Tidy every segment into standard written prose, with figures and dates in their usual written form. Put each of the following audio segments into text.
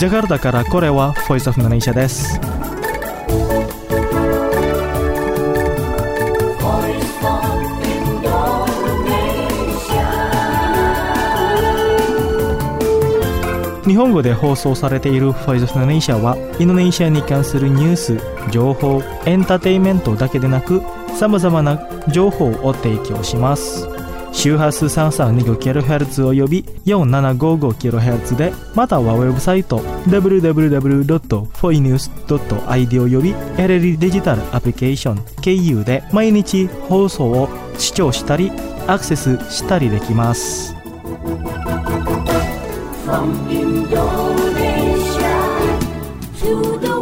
ジャカルタからこれはボイスオフインドネシアです。日本語で放送されているボイスオフインドネシアはインドネシアに関するニュース、情報、エンターテインメントだけでなく様々な情報を提供します。周波数 3325kHz および 4755kHz で、またはウェブサイト www.foinews.id および LLD デジタルアプリケーション KU で毎日放送を視聴したりアクセスしたりできます。 From Indonesia to the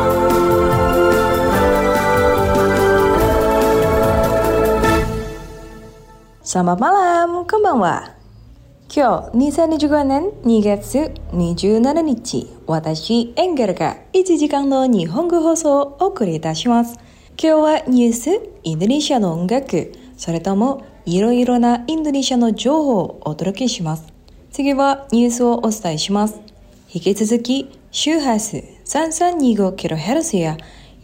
world。Selamat malam, konbanwa. 今日2025年2月27日、私エンゲルが1時間の日本語放送をお送りいたします。今日はニュース、インドネシアの音楽、それともいろいろなインドネシアの情報をお届けします。次はニュースをお伝えします。引き続き周波数 3325kHz や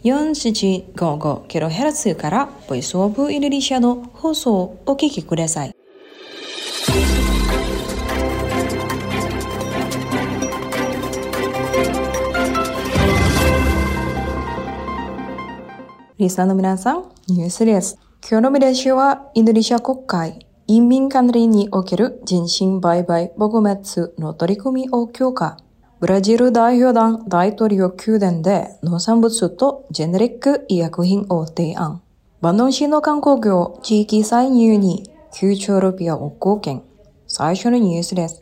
4755kHz からボイスオブインドネシアの放送をお聞きください。リスナーの皆さん、ニュースです。今日の見出しはインドネシア国会移民管理における人身売買撲滅の取り組みを強化。ブラジル代表団大統領宮殿で農産物とジェネリック医薬品を提案。バンドン市の観光業地域再入に9兆ルピアを貢献。最初のニュースです。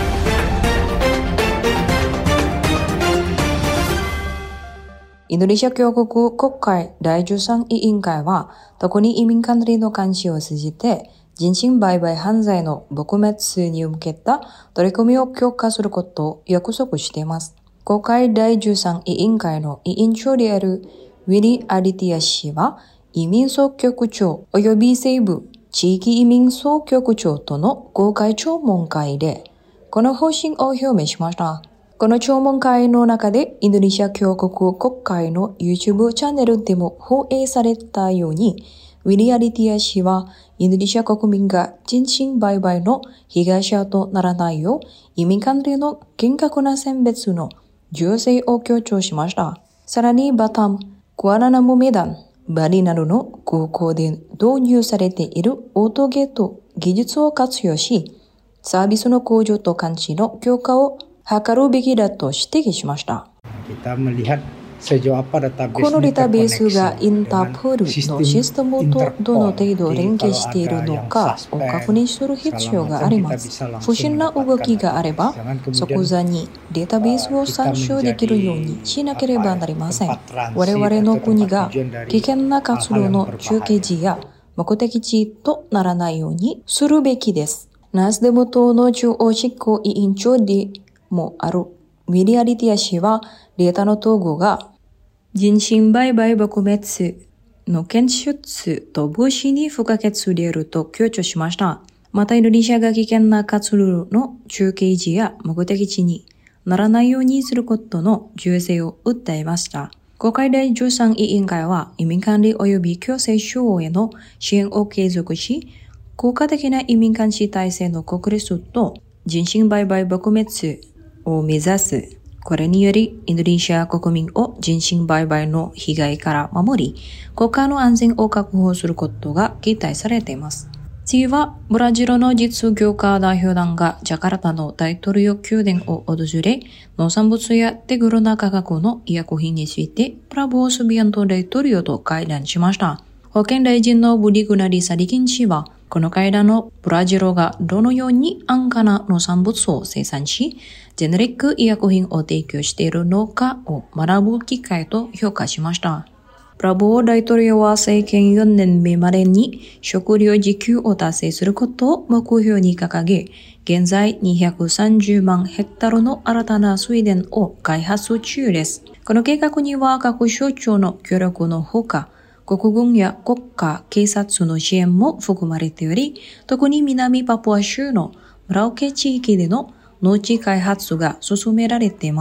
インドネシア共和国国会第13委員会は、特に移民管理の監視を通じて、人身売買犯罪の撲滅に向けた取り組みを強化することを約束しています。国会第13委員会の委員長であるウィリー・アディティア氏は、移民総局長及び西部地域移民総局長との公開聴聞会で、この方針を表明しました。この聴聞会の中で、インドネシア共和国国会の YouTube チャンネルでも放映されたように、ウィリー・アディティア氏は、インドネシア国民が人身売買の被害者とならないよう、移民管理の厳格な選別の重要性を強調しました。さらに、バタム、クアラナムメダン、バリなどの空港で導入されているオートゲート技術を活用し、サービスの向上と監視の強化を図るべきだと指摘しました。このデータベースがインターポールのシステムとどの程度連携しているのかを確認する必要があります。不審な動きがあれば、即座にデータベースを参照できるようにしなければなりません。我々の国が危険な活動の中継時や目的地とならないようにするべきです。ナースデム党の中央執行委員長でもあるウィリア・リティア氏は、データの統合が人身売買撲滅の検出と防止に不可欠であると強調しました。またインドネシアが危険な活動の中継時や目的地にならないようにすることの重要性を訴えました。国会第13委員会は移民管理及び強制収容への支援を継続し、効果的な移民監視体制の確立と人身売買撲滅を目指す。これにより、インドネシア国民を人身売買の被害から守り、国家の安全を確保することが期待されています。次は、ブラジルの実業家代表団がジャカルタの大統領宮殿を訪れ、農産物や手頃な価格の医薬品について、プラボー・スビアント大統領と会談しました。保健大臣のブリグナリ・サリキン氏は、この会談のブラジルがどのように安価な農産物を生産し、ジェネリック医薬品を提供しているのかを学ぶ機会と評価しました。プラボー大統領は政権4年目までに食料自給を達成することを目標に掲げ、現在230万ヘクタールの新たな水田を開発中です。この計画には各省庁の協力のほか、国軍や国家警察の支援も含まれており、特に南パプア州のムラオケ地域での農地開発が進められています。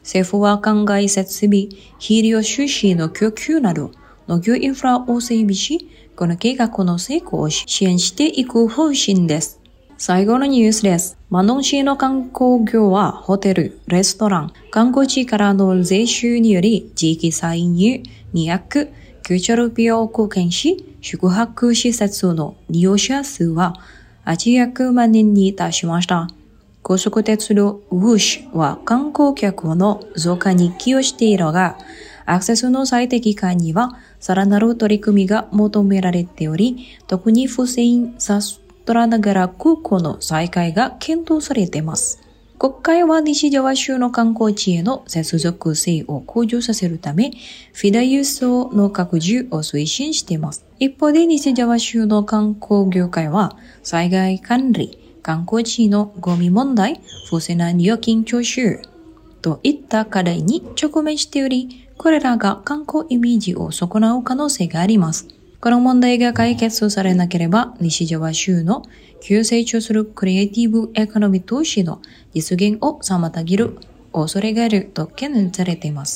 政府は灌漑設備、肥料収支の供給など、農業インフラを整備し、この計画の成功を支援していく方針です。最後のニュースです。マノン市の観光業はホテル、レストラン、観光地からの税収により地域歳入209億円を貢献し、宿泊施設の利用者数は800万人に達しました。高速鉄道ウーシュは観光客の増加に寄与しているが、アクセスの最適化にはさらなる取り組みが求められており、特にフセイン・サストラナガラ空港の再開が検討されています。国会は西ジャワ州の観光地への接続性を向上させるため、フィダ輸送の拡充を推進しています。一方で西ジャワ州の観光業界は、災害管理、観光地のゴミ問題、不正な料金徴収といった課題に直面しており、これらが観光イメージを損なう可能性があります。この問題が解決されなければ、西ジャワ州の急成長するクリエイティブエコノミー投資の実現を妨げる恐れがあると懸念されています。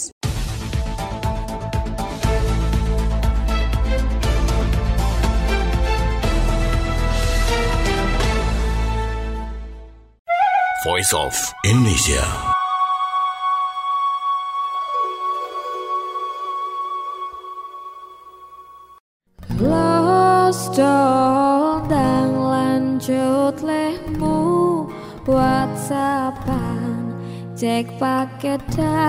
Voice of Indonesia. Lost dan lanjut lehmu WhatsAppan cek paket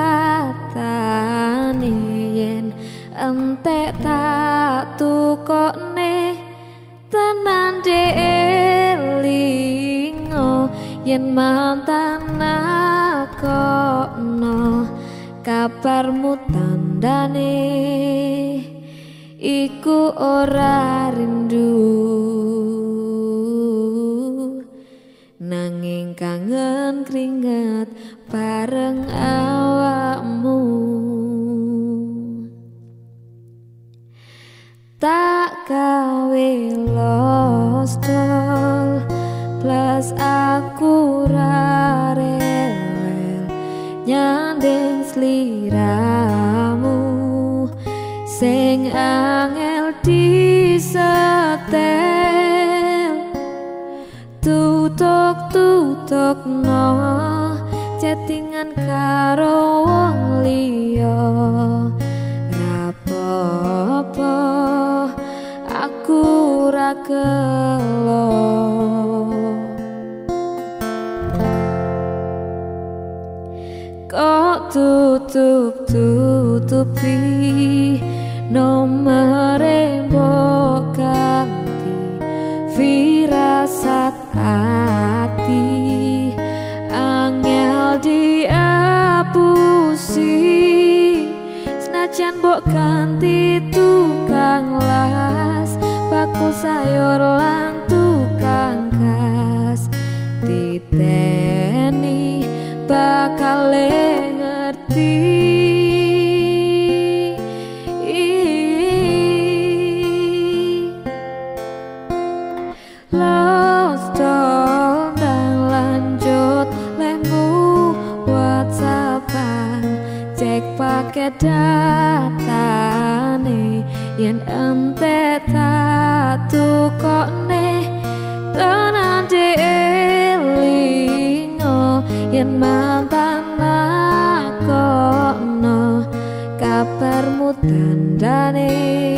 data yen entek tak tukokne tenan delingo yen mantan nakono kabarmu tandane iku ora rindu nanging kangen keringet bareng awakmu tak gawe lost all plus aku ra rewel nyanding sliramu sing angel disetel tutuk no chattingan karo wong liya rapopo aku ra gelo kok tutupi nomere mbok ganti firasat hati angel diapusi senajan mbok ganti tukang las bakul sayur lan tukang gas titeni bakal ngerti lost all dan lanjut lemu WhatsAppan cek paket datane yen ente tak tukokne tenan delingo yen mantan nakono kabarmu tandane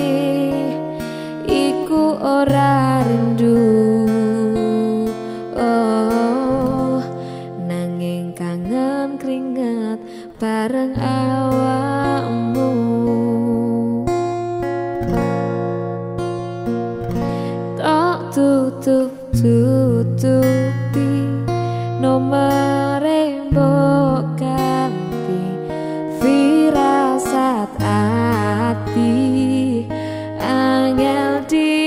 iku ora rindu oh nanging kangen keringet bareng awakmu tok tutupi nomere mbok ganti firasat ati angel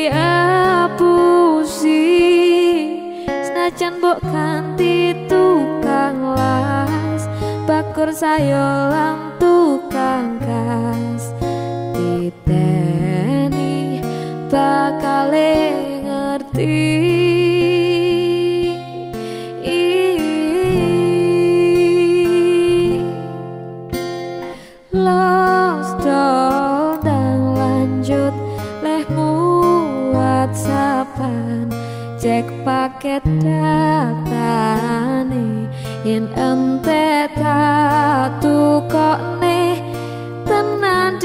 diapusi senajan mbok ganti tukang las bakur sayur lan tukang gas titeni bakal ngerti kedatane yen ente tatukokne tenan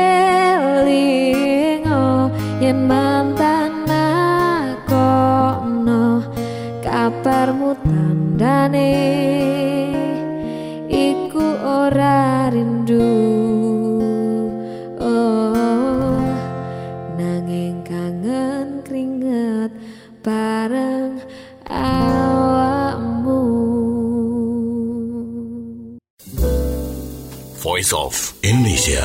elingo yen mantan akono kabarmu tandane iku ora rindu nanging kangen keringet bareng awakmu. Voice of Indonesia.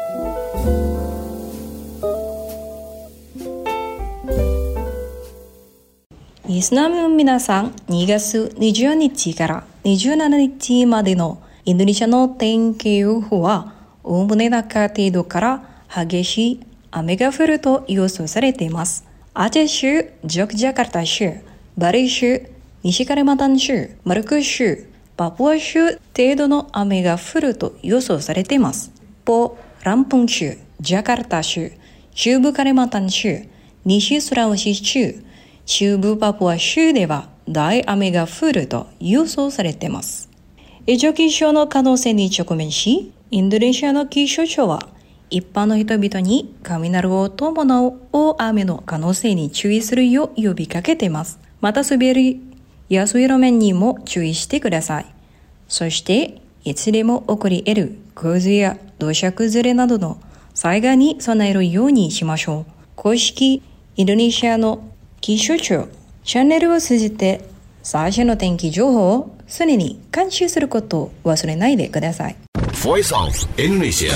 リスナーの皆さん、2月20日から27日までのインドネシアの天気予報は、おおむね中程度から激しい雨が降ると予想されています。アジェ州、ジョクジャカルタ州、バリ州、西カリマンタン州、マルク州、パプア州程度の雨が降ると予想されています。ランプン州、ジャカルタ州、中部カリマンタン州、西スラウシ州、中部パプア州では大雨が降ると予想されています。異常気象の可能性に直面し、インドネシアの気象庁は一般の人々に雷を伴う大雨の可能性に注意するよう呼びかけています。また滑りやすい路面にも注意してください。そしていつでも起こり得る洪水や土砂崩れなどの災害に備えるようにしましょう。公式インドネシアの気象庁チャンネルを通じて最新の天気情報を常に監視することを忘れないでください。 Voice of Indonesia.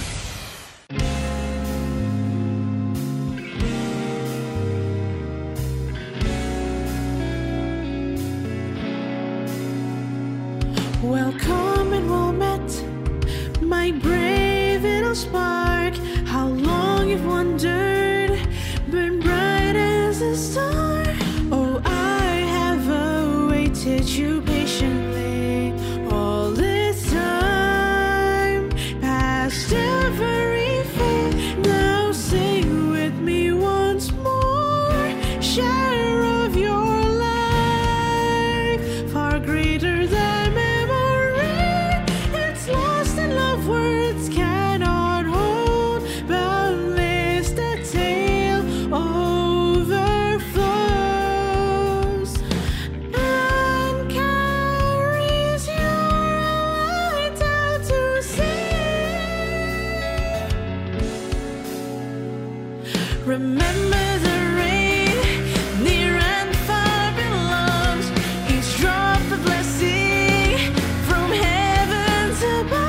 Welcome and well met, my brave little spark. How long you've wondered, burn bright as a star. Oh, I have awaited you patiently all this time, past every fear. Now sing with me once more, share of your life, far greater than words cannot hold, boundless the tale overflows and carries your light out to sea. Remember the rain, near and far belongs, each drop a blessing from heaven's above.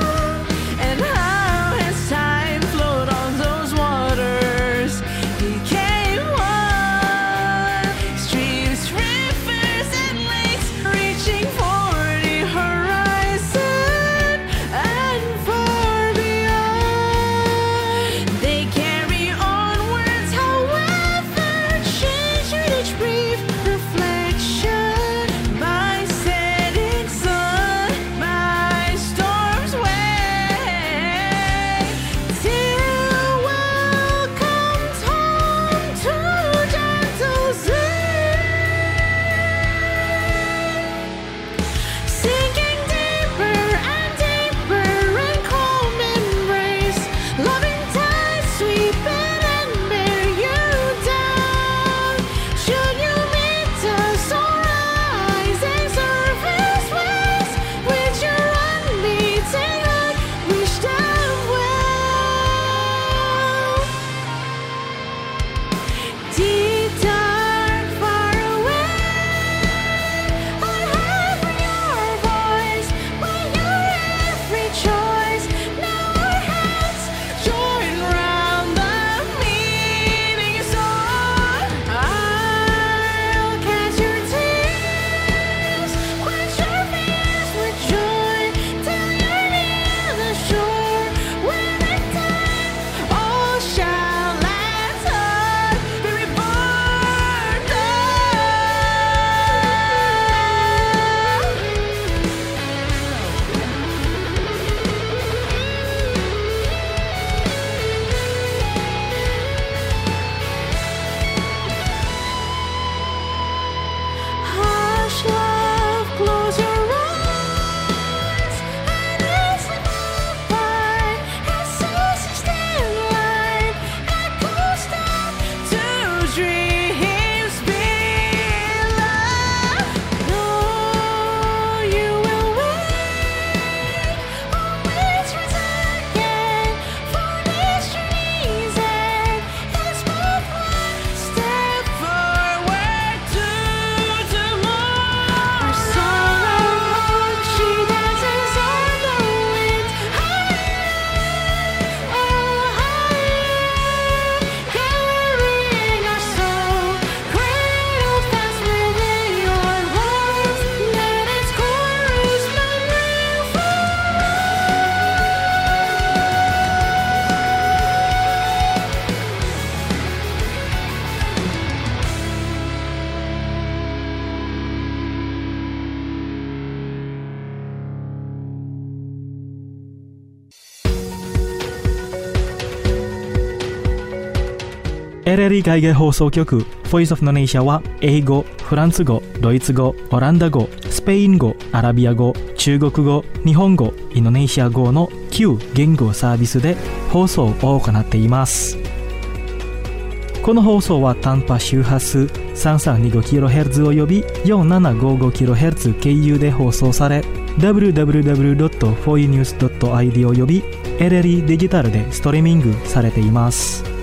LLE 海外放送局 Voice of Indonesia は英語、フランス語、ドイツ語、オランダ語、スペイン語、アラビア語、中国語、日本語、インドネシア語の9言語サービスで放送を行っています。この放送は短波周波数 3325kHz および 4755kHz 経由で放送され、www.foinews.id および LLE デジタルでストリーミングされています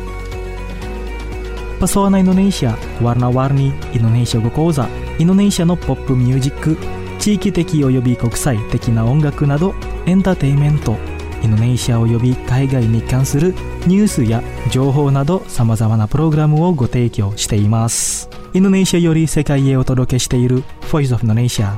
。Pesona Indonesia, Warna-warni Indonesia語講座、インドネシアのポップミュージック、地域的および国際的な音楽などエンターテインメント、インドネシアおよび海外に関するニュースや情報などさまざまなプログラムをご提供しています。インドネシアより世界へお届けしている Voice of Indonesia。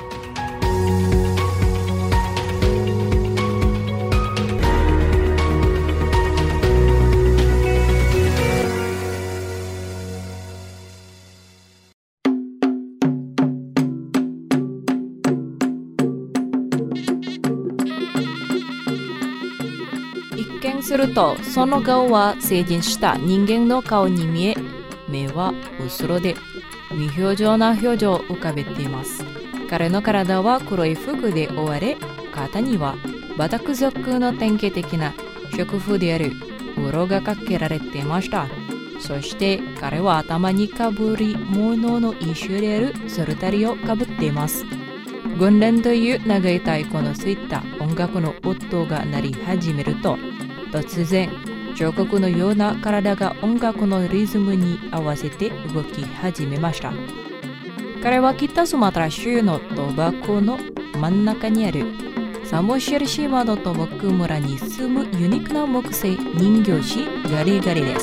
一見するとその顔は成人した人間の顔に見え、目はうつろで無表情な表情を浮かべています。彼の体は黒い服で覆われ、肩にはバタク族の典型的な食風である鱗がかけられていました。そして彼は頭にかぶり物の一種であるソルタリをかぶっています。軍連という長い太鼓のついた音楽の音が鳴り始めると、突然彫刻のような体が音楽のリズムに合わせて動き始めました。彼は北スマトラ州のトバコの真ん中にあるサモシェル島のトモク村に住むユニークな木製人形師ガリガリです。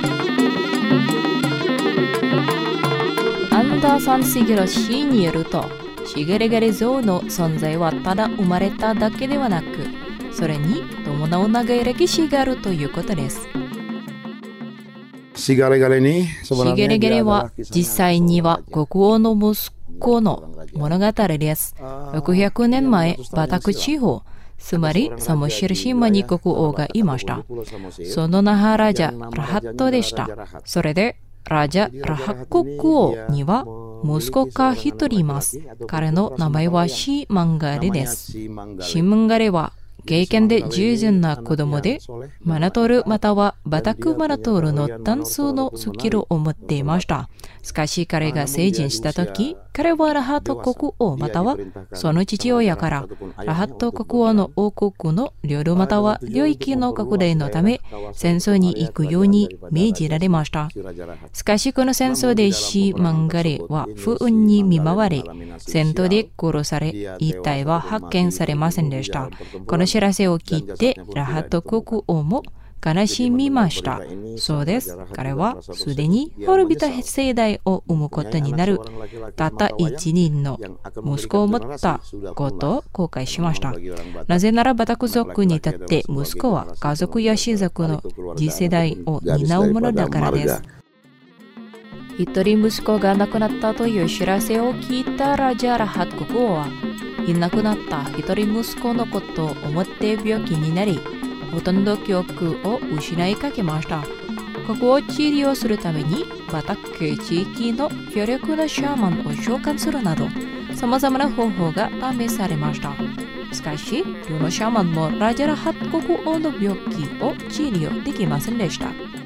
アンダーソン・シゲロ氏によると、シゲレガリ像の存在はただ生まれただけではなく、それに伴う長い歴史があるということです。 シゲレガリは実際には国王の息子の物語です。600年前、バタク地方、つまりサモシェル島に国王がいました。その名はラジャ・ラハットでした。それでラジャ・ラハ国王には息子が一人います。彼の名前はシーマンガレです。シーマンガレは経験で十分な子供で、マナトールまたはバタクマナトールのダンスのスキルを持っていました。しかし彼が成人したとき、彼はラハット国王またはその父親からラハット国王の王国の領土または領域の拡大のため戦争に行くように命じられました。しかしこの戦争でシーマンガレは不運に見舞われ、戦闘で殺され、遺体は発見されませんでした。この知らせを聞いてラハット国王も悲しみました。そうです。彼はすでに滅びた世代を生むことになるたった一人の息子を持ったことを後悔しました。なぜならバタク族にとって息子は家族や氏族の次世代を担うものだからです。一人息子が亡くなったという知らせを聞いたラジャ・ラハット国王はいなくなった一人息子のことを思って病気になり、ほとんど記憶を失いかけました。ここを治療するためにバタク地域の強力なシャーマンを召喚するなど、様々な方法が試されました。しかし、どのシャーマンもラジャ・ラハット国王の病気を治療できませんでした。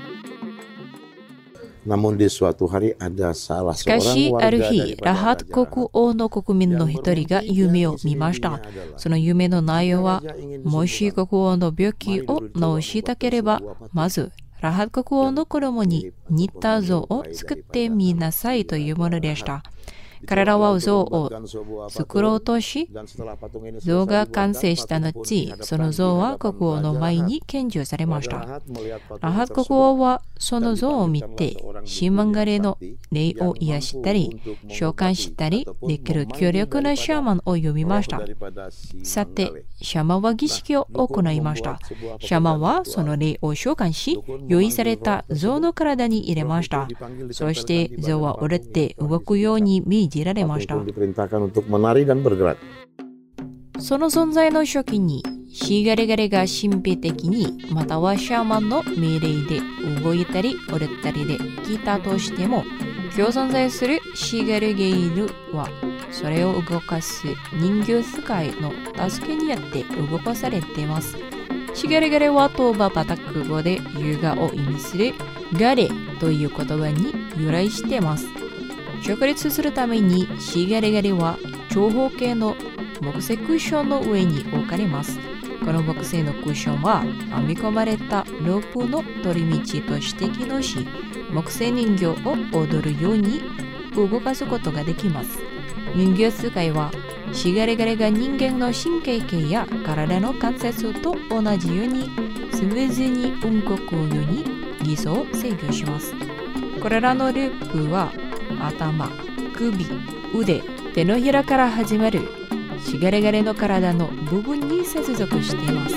しかし、ある日、ラハット国王の国民の一人が夢を見ました。その夢の内容は、もし国王の病気を治したければ、まず、ラハット国王の子供に似た像を作ってみなさいというものでした。彼らは像を作ろうとし、像が完成した後、その像は国王の前に献上されました。ラハット国王はその像を見て、シーマンガレの霊を癒したり、召喚したりできる強力なシャーマンを呼びました。さて、シャーマンは儀式を行いました。シャーマンはその霊を召喚し、用意された像の体に入れました。そして像は折れて動くように命じられました。その存在の初期にシーガレガレが神秘的にまたはシャーマンの命令で動いたり折れたりできたとしても、今日存在するシーガレゲイルはそれを動かす人形使いの助けによって動かされています。シガレガレは東馬バタク語で優雅を意味するガレという言葉に由来しています。直立するためにシガレガレは長方形の木製クッションの上に置かれます。この木製のクッションは編み込まれたロープの通り道として機能し、木製人形を踊るように動かすことができます。人形使いはシガレガレが人間の神経系や体の関節と同じようにスムーズに動くように技術を制御します。これらのループは頭、首、腕、手のひらから始まるシガレガレの体の部分に接続しています。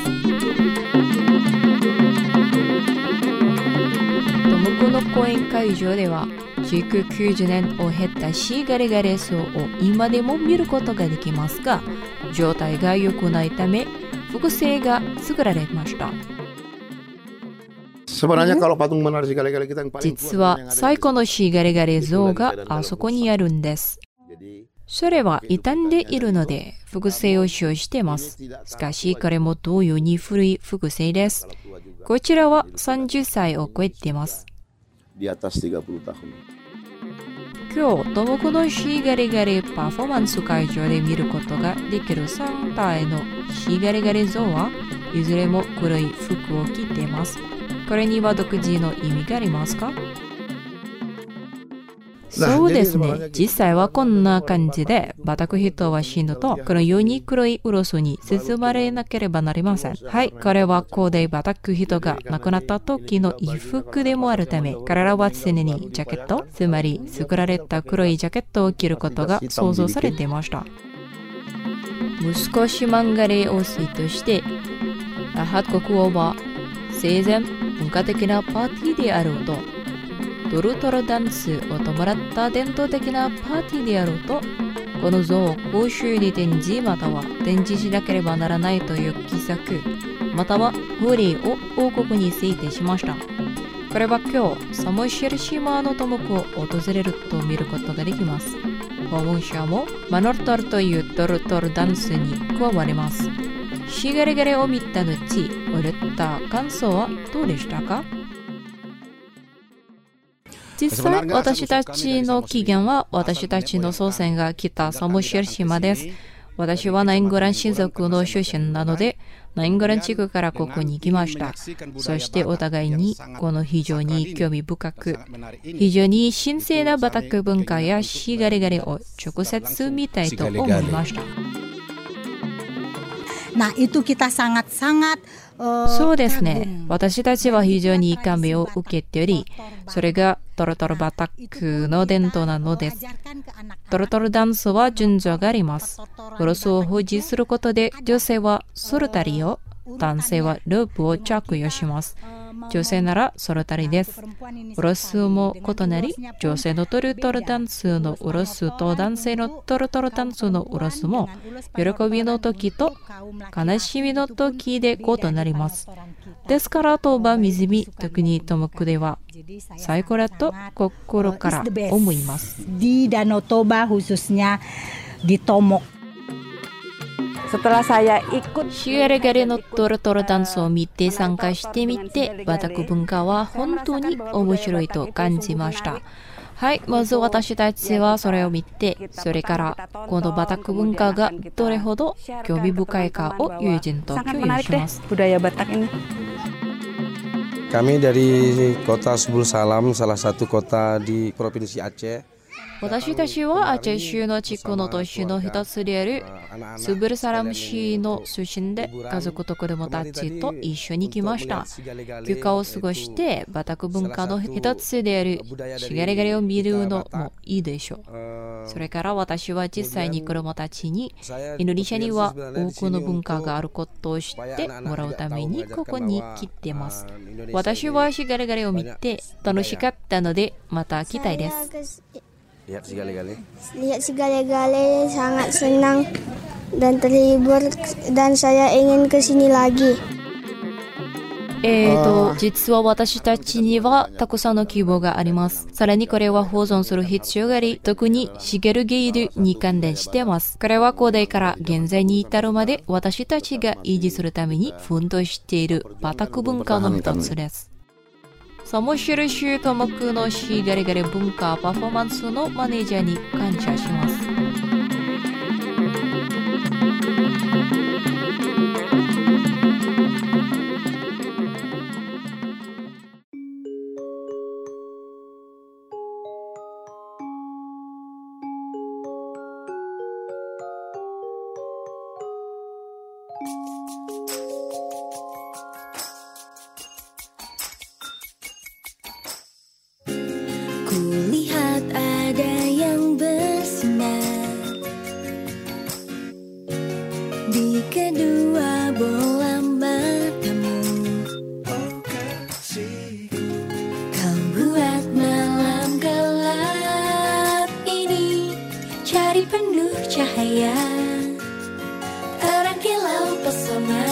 トモコの公演会場では築90年を経ったシーガレガレ像を今でも見ることができますが、状態が良くないため複製が作られました。実は最古のシーガレガレ像があそこにあるんです。それは傷んでいるので複製を使用しています。しかしこれも同様に古い複製です。こちらは30歳を超えています。今日、トモコのシーガレガレパフォーマンス会場で見ることができる3体のシーガレガレ像はいずれも黒い服を着ています。これには独自の意味がありますか？そうですね。実際はこんな感じで、バタク人は死ぬと、このように黒いウロスに包まれなければなりません。はい、これは古代バタク人が亡くなった時の衣服でもあるため、彼らは常にジャケット、つまり作られた黒いジャケットを着ることが想像されていました。息子シマンガレ王子として、ラハト国王は生前文化的なパーティーであろうと、トルトルダンスを伴った伝統的なパーティーであろうと、この像を公衆に展示または展示しなければならないという奇策、または法令を王国に制定しました。これは今日、サモシェル島のトモコを訪れると見ることができます。訪問者もマノルトルというトルトルダンスに加わります。シガレガレを見た後、踊った感想はどうでしたか？実際、私たちの起源は私たちの祖先が来たサモシェル島です。私はナインゴラン親族の出身なので、ナインゴラン地区からここに来ました。そしてお互いにこの非常に興味深く、非常に神聖なバタク文化やシガレガレを直接見たいと思いました。そうですね。私たちは非常に感銘を受けており、それがトロトロバタクの伝統なのです。トロトロダンスは順序があります。ウロスを保持することで、女性はソルタリを、男性はロープを着用します。女性ならソルタリです。ウロスも異なり、女性のトルトルダンスのウロスと男性のトルトルダンスのウロスも、喜びの時と悲しみの時で異なります。ですから、トーバ湖、特にトモクでは、最高だと心から思います。 Di Danau Toba khususnya di Tomok. Setelah saya ikut シガレガレのトルトルダンスを見て参加してみて、バタク文化は本当に面白いと感じました。はい、まず私たちはそれを見て、それからこのバタク文化がどれほど興味深いかを友人と共有します。 budaya Batak ini. Kami dari kota Subul Salam, salah satu kota di Provinsi Aceh. 私たちはアチェ州の地区の都市の一つであるスブルサラム市の出身で、家族と子供たちと一緒に来ました。休暇を過ごしてバタク文化の一つであるシガレガレを見るのもいいでしょう。それから私は実際に子供たちにインドネシアには多くの文化があることを知ってもらうためにここに来ています。私はシガレガレを見て楽しかったのでまた来たいです。 Lihat si gale-gale. Lihat si gale-gale sangat senang. dan terhibur dan saya ingin ke sini lagi. 実は私たちにはたくさんの希望があります。さらにこれは保存する必要があり、特にシゲルゲイルに関連しています。これは古代から現在に至るまで私たちが維持するために奮闘しているバタク文化の一つです。サモシル州科目のシガリガリ文化パフォーマンスのマネージャーに感謝します。 Kulihat ada yang bersinar di kedua bola matamu. Kau buat malam gelap ini cari penuh cahaya, terang kilau pesona.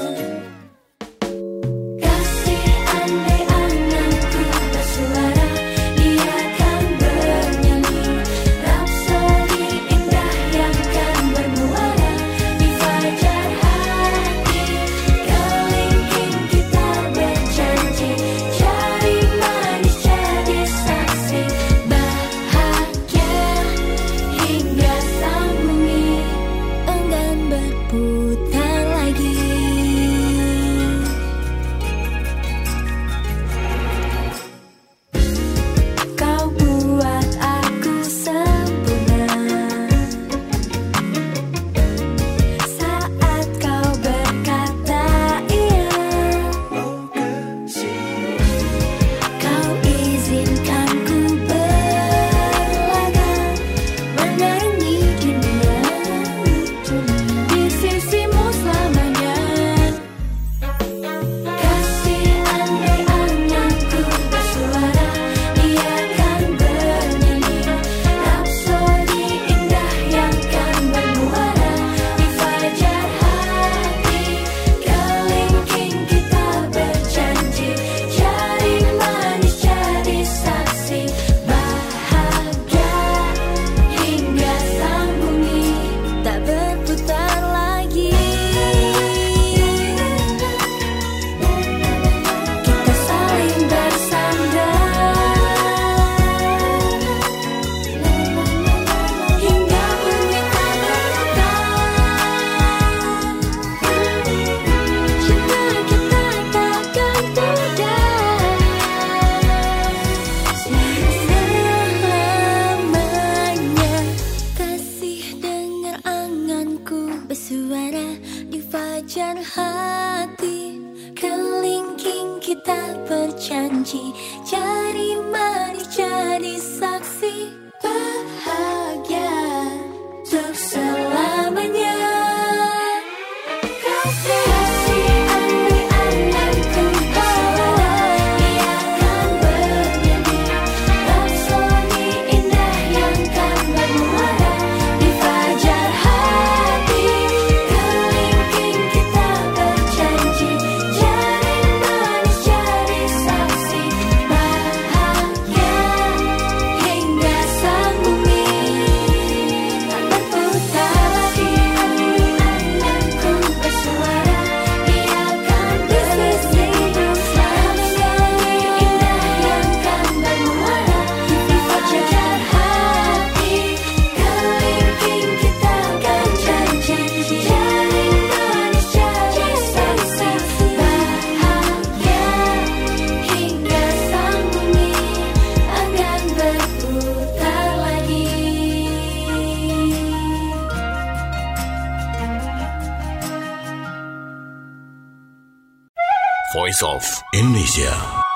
Voice of Indonesia.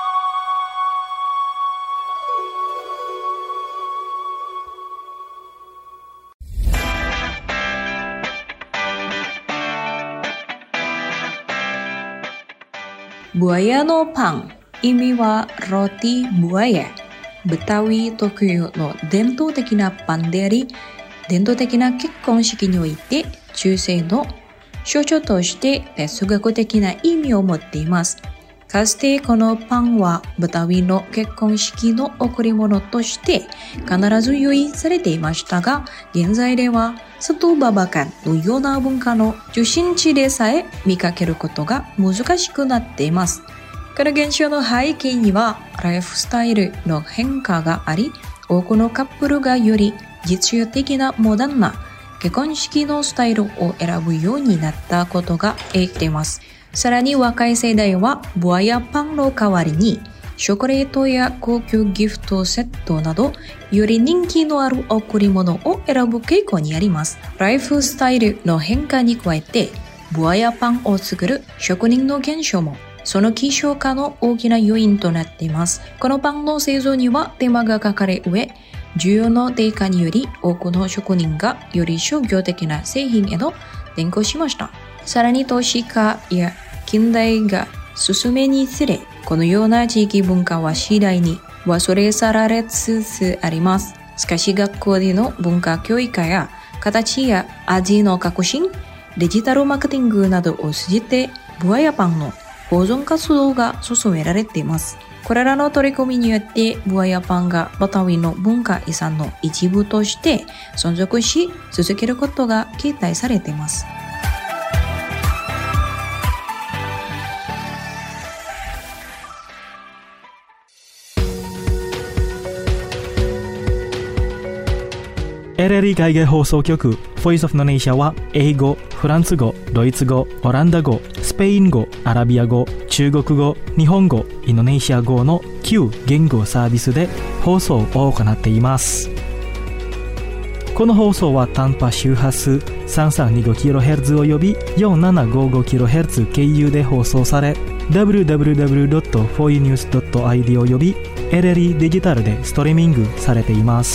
Buaya no pang, imi wa roti buaya. Betawi Tokyo no 伝統的なパンであり、伝統的な結婚式において忠誠の象徴として哲学的な意味を持っています。かつてこのパンはブタウィの結婚式の贈り物として必ず用意されていましたが、現在ではサトババカンのような文化の中心地でさえ見かけることが難しくなっています。この現象の背景にはライフスタイルの変化があり、多くのカップルがより実用的なモダンな結婚式のスタイルを選ぶようになったことが影響しています。さらに若い世代はボアやパンの代わりにチョコレートや高級ギフトセットなどより人気のある贈り物を選ぶ傾向にあります。ライフスタイルの変化に加えてボアやパンを作る職人の減少もその希少化の大きな要因となっています。このパンの製造には手間がかかる上、需要の低下により多くの職人がより商業的な製品への転向しました。さらに都市化や近代が進めにつれ、このような地域文化は次第に忘れ去られつつあります。しかし学校での文化教育や形や味の革新、デジタルマーケティングなどを通じてボアやパンの保存活動が進められています。これらの取り組みによってボアやパンがバタウィの文化遺産の一部として存続し続けることが期待されています。 LLE 海外放送局 Voice of Indonesia は英語、フランス語、ドイツ語、オランダ語、スペイン語、アラビア語、中国語、日本語、インドネシア語の9言語サービスで放送を行っています。この放送は短波周波数 3325kHz および 4755kHz 経由で放送され、www.foinews.id および LLE デジタルでストリーミングされています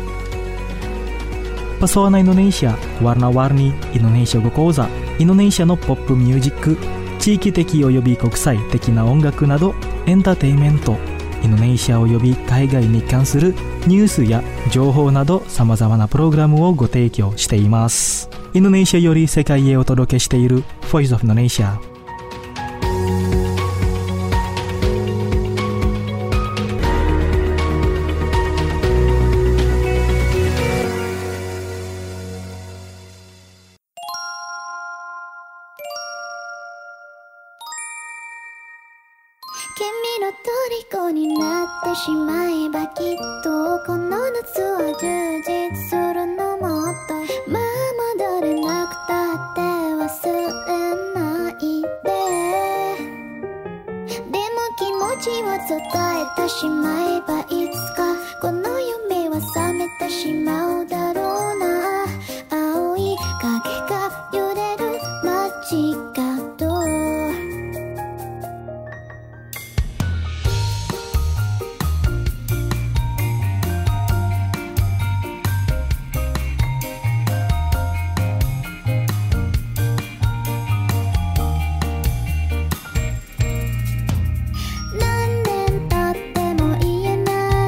。Pesona Indonesia, Warna-warni Indonesia語講座、インドネシアのポップミュージック、地域的および国際的な音楽などエンターテインメント、インドネシアおよび海外に関するニュースや情報などさまざまなプログラムをご提供しています。インドネシアより世界へお届けしている Voice of Indonesia。 君の虜になってしまえばきっとこの夏は充実するのもっとまあ戻れなくたって忘れないででも気持ちを伝えてしまえばいつかこの夢は覚めてしまうだろうな青い影が揺れる街角何年経っても言えない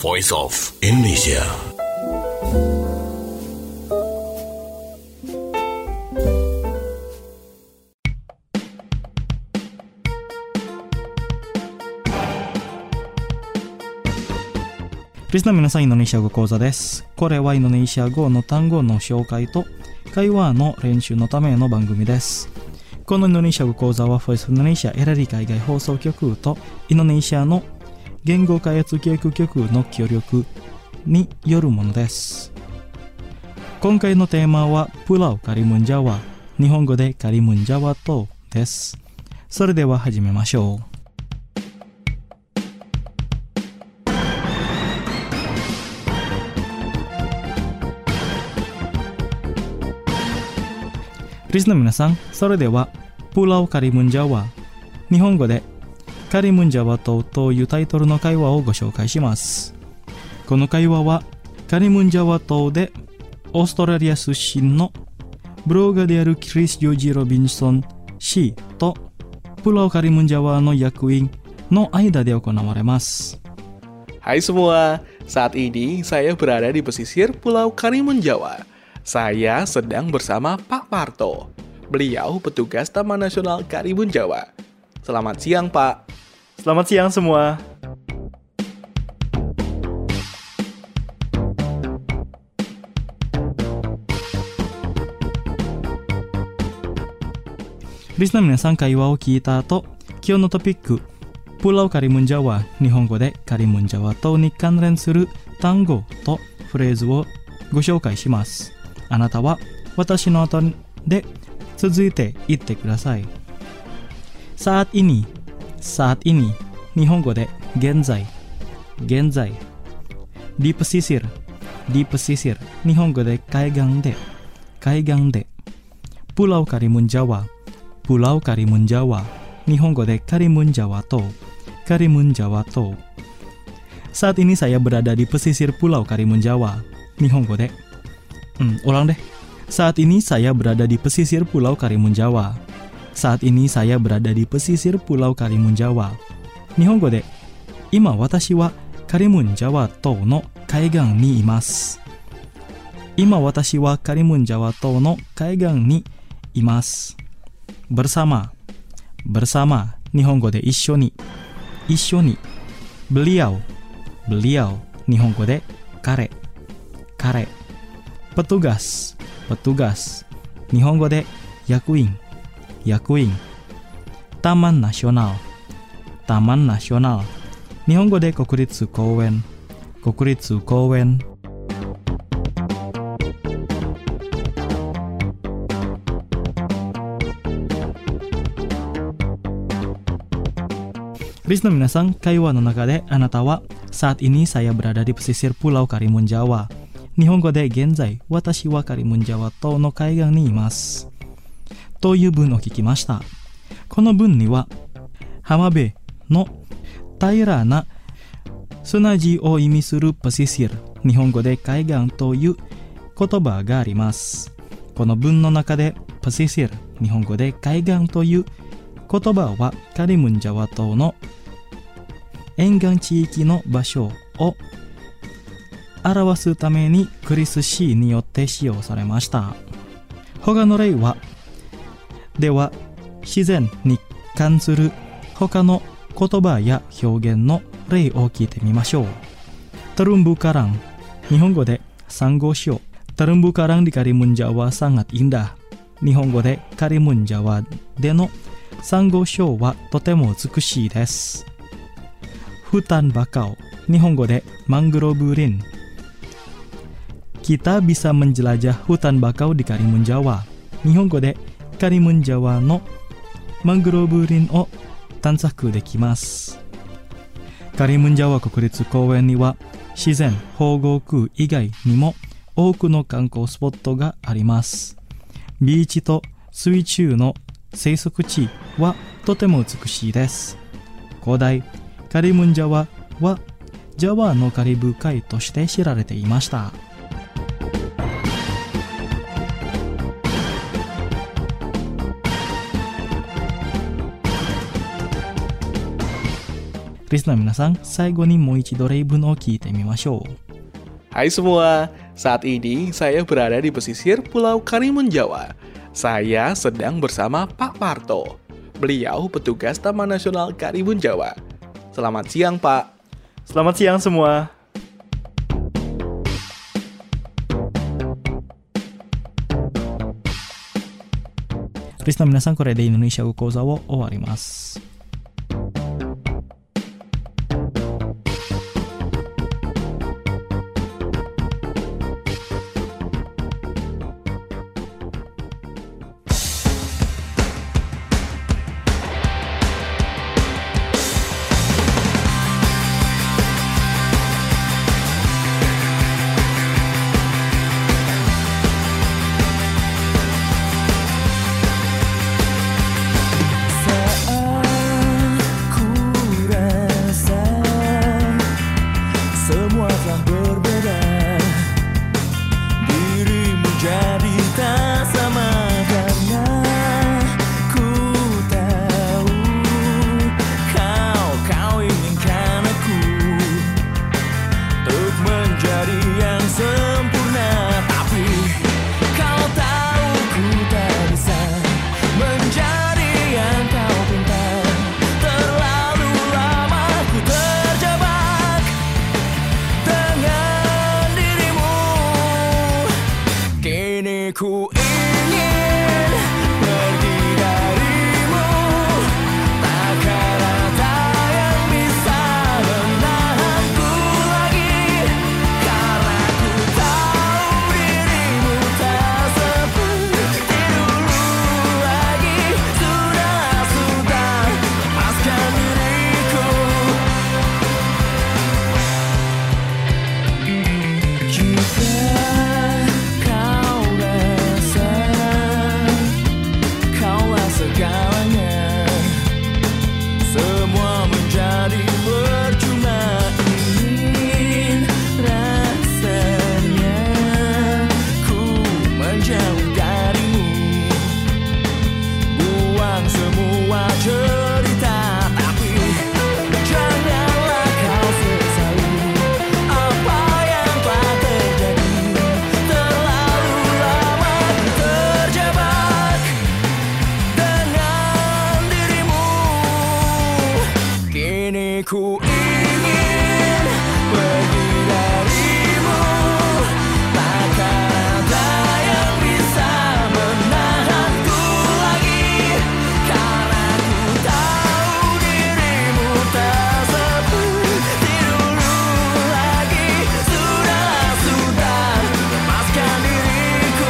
Voice of Indonesia. リスナー皆さん、インドネシア語講座です。これはインドネシア語の単語の紹介と会話の練習のための番組です。このインドネシア語講座はフォイスインドネシアエラリ海外放送局とインドネシアの言語開発教育局の協力によるものです。今回のテーマはプラウカリムンジャワ、日本語でカリムンジャワ島です。それでは始めましょう。リスナーの皆さん、それではプラウカリムンジャワ、日本語でカリムンジャワ島というタイトルの会話をご紹介します。この会話はカリムンジャワ島でオーストラリア出身のブロガーであるクリス・ジョージ・ロビンソン氏とプラウカリムンジャワの役員の間で行われます。 Hai semua, saat ini saya berada di pesisir Pulau Karimun Jawa. Saya sedang bersama Pak Parto. Beliau petugas Taman Nasional Karimun Jawa. Selamat siang, Pak. Selamat siang semua.リスナーの皆さん、会話を聞いた後、今日のトピック、プラウカリムンジャワ、日本語でカリムンジャワ島に関連する単語とフレーズをご紹介します。あなたは私の後で続いて言ってください。saat ini、日本語で現在、di pesisir、日本語で海岸で、プラウカリムンジャワ、日本語でカリムンジャワ島。saat ini saya berada di pesisir Pulau Karimun Jawa、日本語でulang deh. Saat ini saya berada di pesisir Pulau Karimun Jawa. Saat ini saya berada di pesisir Pulau Karimun Jawa. 日本語で今私はカリムンジャワ島の海岸にいます。今私はカリムンジャワ島の海岸にいます。bersama、日本語で一緒に。beliau、日本語で彼。petugas、日本語で役員。taman nasional、日本語で国立公園。リスナーの皆さん、会話の中であなたはsaat ini saya berada di pesisir Pulau Karimun Jawa、日本語で現在私はカリムンジャワ島の海岸にいますという文を聞きました。この文には浜辺の平らな砂地を意味するpesisir、日本語で海岸という言葉があります。この文の中でpesisir、日本語で海岸という言葉はカリムンジャワ島の沿岸地域の場所を表すためにクリス氏によって使用されました。他の例では自然に関する他の言葉や表現の例を聞いてみましょう。terumbu karang、日本語でサンゴ礁。terumbu karang di Karimun Jawa sangat indah、日本語でカリムンジャワでのサンゴ礁はとても美しいです。hutan bakau、日本語でマングローブ林。kita bisa menjelajah hutan bakau di Karimun Jawa、日本語でカリムンジャワのマングローブ林を探索できます。カリムンジャワ国立公園には自然保護区以外にも多くの観光スポットがあります。ビーチと水中の生息地はとても美しいです。古代カリムンジャワはジャワのカリブ海として知られていました。リリスナーの皆さん、最後にもう一度例文を聞いてみましょう。 Hai semua, saat ini saya berada di pesisir Pulau Karimun Jawa. Saya sedang bersama Pak Parto. Beliau petugas Taman Nasional Karimun Jawa. Selamat siang, Pak. Selamat siang semua. リスナーの皆さん、これでインドネシア語講座を終わります。 Ku ingin pergi darimu, takkan ada yang bisa menahanku lagi, karena ku tahu dirimu tak seperti dulu lagi. Sudah, lepaskan diriku. Segalanya semua menjadi percuma, ingin rasanya ku menjauh darimu, buang semua cerita, tapi janganlah kau sesali apa yang telah terjadi. Terlalu lama ku terjebak ku ingin pergi darimu, takkan ada yang bisa menahanku lagi, karena ku tahu dirimu tak seperti dulu lagi. Sudah, lepaskan diriku.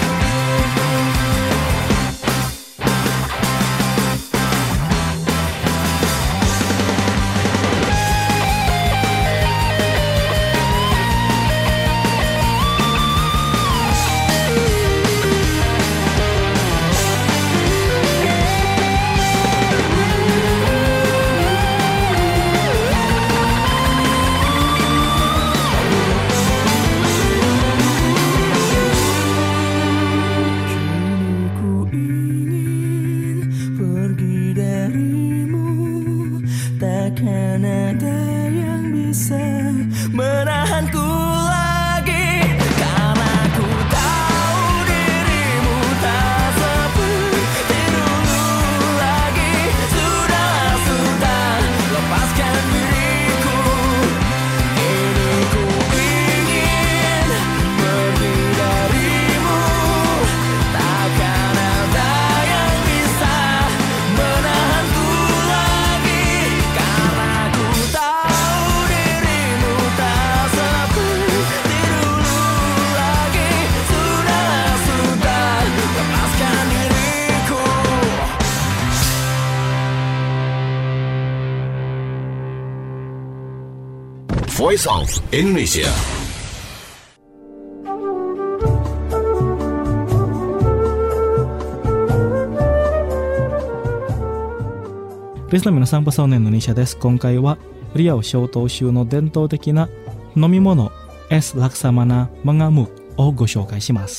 Takkan ada yang bisa menahanku lagi, karena ku tahu dirimu tak seperti dulu lagi. Sudah, lepaskan diriku. Kini ku ingin pergi darimu, takkan ada yang bisa menahanku lagi, karena ku tahu dirimu tak seperti dulu lagi. Sudah, lepaskan diriku. Voice of Indonesia. リスナーの皆さん、パソネンの西田です。今回はリアオ小島州の伝統的な飲み物 Es Laksamana Mengamuk をご紹介します。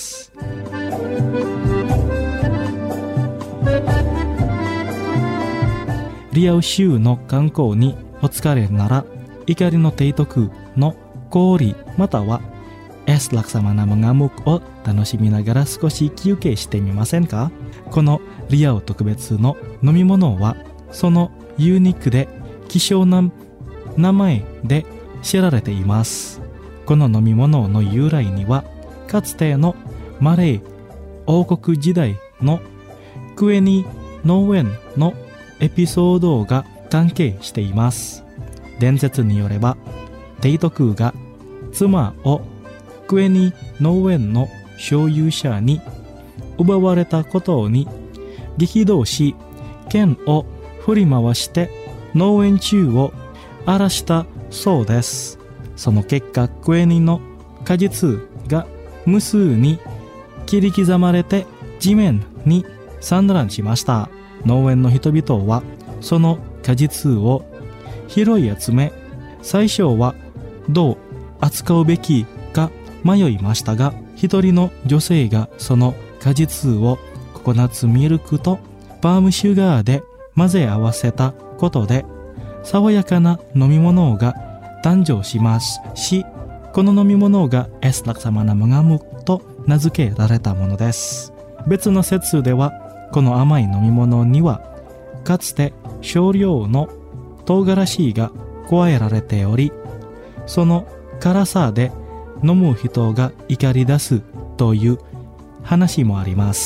リアオ州の観光にお疲れなら、怒りの提督の氷またはEs Laksamana Mengamuk を楽しみながら少し休憩してみませんか？このリアオ特別の飲み物はそのユニークで希少な名前で知られています。この飲み物の由来にはかつてのマレー王国時代のクエニ農園のエピソードが関係しています。伝説によれば提督が妻をクエニ農園の所有者に奪われたことに激動し、剣を振り回して農園中を荒らしたそうです。その結果、クエニの果実が無数に切り刻まれて地面に散乱しました。農園の人々はその果実を拾い集め、最初はどう扱うべきか迷いましたが、一人の女性がその果実をココナッツミルクとパームシュガーで混ぜ合わせたことで爽やかな飲み物が誕生しますし、この飲み物がEs Laksamana Mengamukと名付けられたものです。別の説ではこの甘い飲み物にはかつて少量の唐辛子が加えられており、その辛さで飲む人が怒り出すという話もあります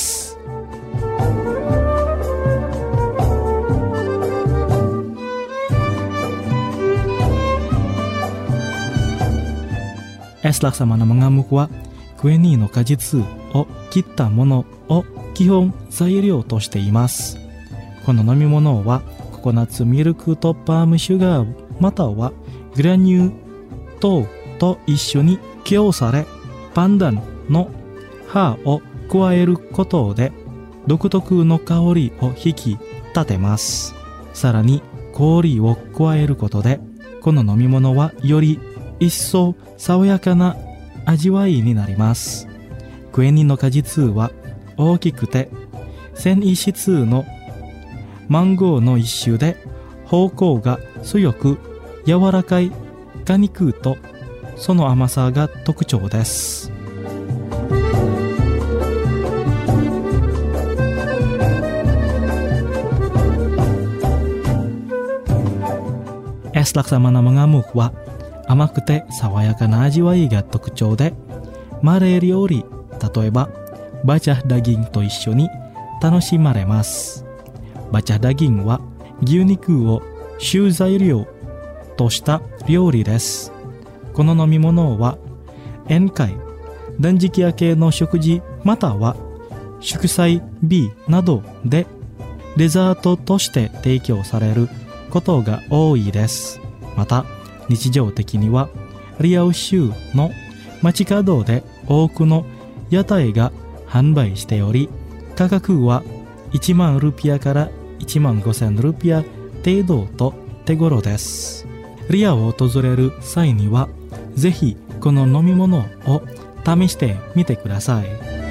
。Es Laksamana Mengamuk はクエニーの果実を切ったものを基本材料としています。この飲み物はココナッツミルクとパームシュガーまたはグラニュー糖と一緒に供され、パンダンの葉を加えることで独特の香りを引き立てます。さらに氷を加えることでこの飲み物はより一層爽やかな味わいになります。クエニの果実は大きくて繊維質のマンゴーの一種で、芳香が強く柔らかい果肉とその甘さが特徴です。Es Laksamana Mengamuk は甘くて爽やかな味わいが特徴で、マレー料理、例えばバチャダギンと一緒に楽しまれます。バチャダギンは牛肉を主材料とした料理です。この飲み物は宴会、断食明けの食事または祝祭日などでデザートとして提供されることが多いです。また日常的にはリアウ州の街角で多くの屋台が販売しており、価格は1万ルピアから1万5000ルピア程度と手頃です。リアを訪れる際にはぜひこの飲み物を試してみてください。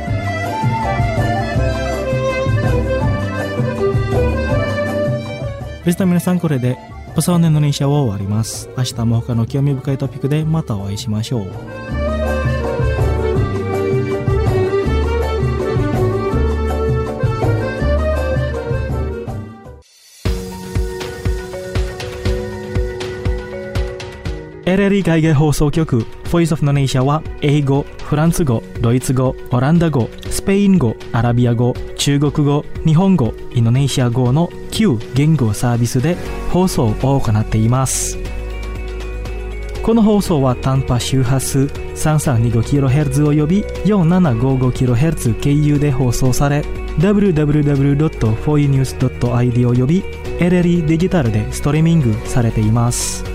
リスナー皆さん、これでパサワネの連写は終わります。明日も他の興味深いトピックでまたお会いしましょう。LLE 海外放送局 Voice of Indonesia は英語、フランス語、ドイツ語、オランダ語、スペイン語、アラビア語、中国語、日本語、インドネシア語の9言語サービスで放送を行っています。この放送は短波周波数 3325kHz および 4755kHz 経由で放送され、www.foinews.id および LLE デジタルでストリーミングされています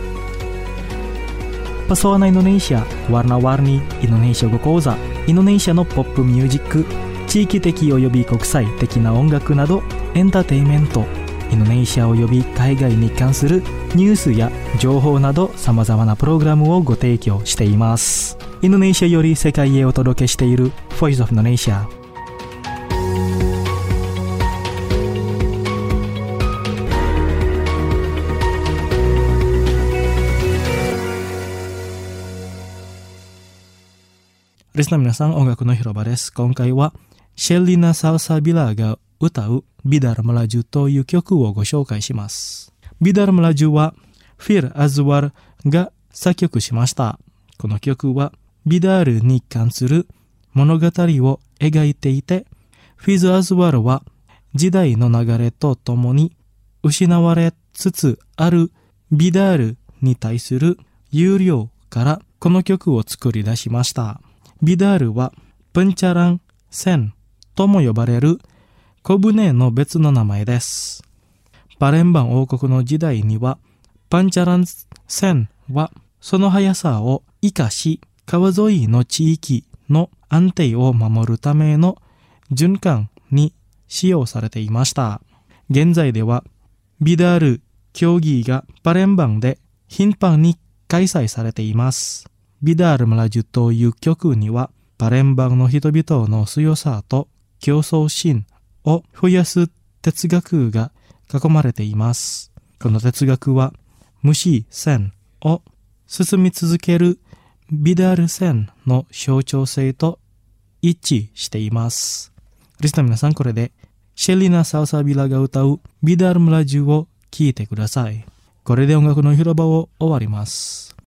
。Pesona Indonesia, Warna-warni Indonesia語講座、インドネシアのポップミュージック、地域的および国際的な音楽などエンターテインメント、インドネシアおよび海外に関するニュースや情報など様々なプログラムをご提供しています。インドネシアより世界へお届けしている Voice of Indonesia。 リスナーの皆さん、音楽の広場です。今回はシェリナ・サルサビラが歌うビダル・メラジュという曲をご紹介します。ビダル・メラジュはフィル・アズワルが作曲しました。この曲はビダールに関する物語を描いていて、フィズ・アズワルは時代の流れとともに失われつつあるビダールに対する憂慮からこの曲を作り出しました。ビダールはプンチャラン船とも呼ばれる小舟の別の名前です。パレンバン王国の時代にはパンチャラン船はその速さを生かし、川沿いの地域の安定を守るための循環に使用されていました。現在ではビダール競技がパレンバンで頻繁に開催されています。ビダール・メラジュという曲にはパレンバンの人々の強さと競争心を増やす哲学が囲まれています。この哲学は無視線を進み続けるビダール線の象徴性と一致しています。リスナーの皆さん、これでシェリナ・サルサビラが歌うビダール・メラジュを聴いてください。これで音楽の広場を終わります。